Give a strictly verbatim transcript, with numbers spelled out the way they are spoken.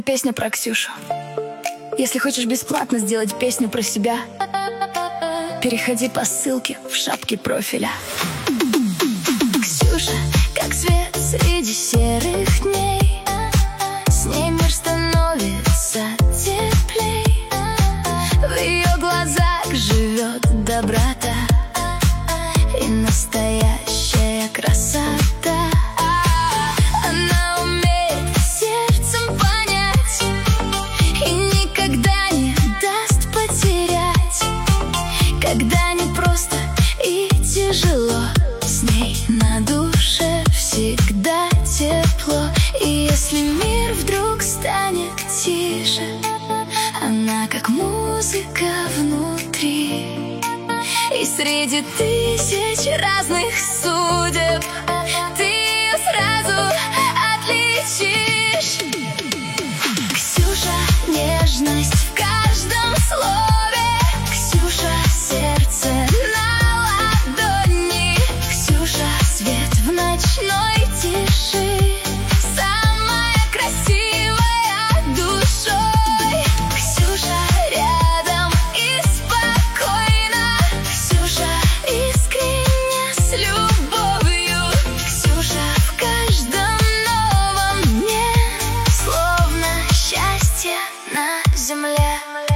Песня про Ксюшу. Если хочешь бесплатно сделать песню про себя, переходи по ссылке в шапке профиля. Ксюша, как свет среди серых дней, с ней мир становится теплей. В ее глазах живет доброта и настоящая красота. Она умеет сердцем понять и никогда не даст потерять. Когда не просто и тяжело, с ней на душе всегда тепло. И если мир вдруг станет тише, она как музыка внутри. И среди тысяч разных судеб ты ее сразу отличишь.